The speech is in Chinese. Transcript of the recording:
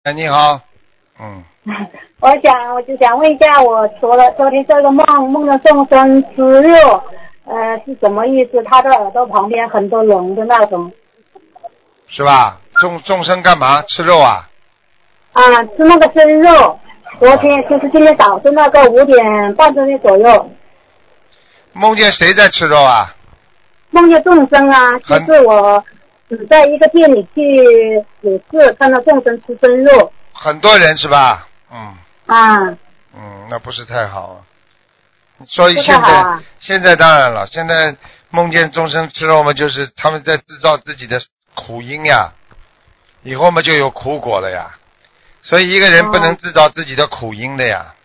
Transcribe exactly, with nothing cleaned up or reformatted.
哎，你好，嗯， 我想，我就想问一下，我昨了昨天做个梦，梦到众生吃肉，呃，是什么意思？他的耳朵旁边很多龙的那种。 是吧？众众生干嘛吃肉啊？ 啊，吃那个生肉。昨天就是今天早上那个五点半钟左右， 梦见谁在吃肉啊？ 梦见众生啊，就是我只在一个店里去有事，看到众生吃生肉。 很多人是吧？嗯。 啊。 嗯，那不是太好。所以不现在、 太好啊、 现在当然了，现在梦见众生吃肉嘛，就是他们在制造自己的苦因呀，以后嘛就有苦果了呀。所以一个人不能制造自己的苦因的呀。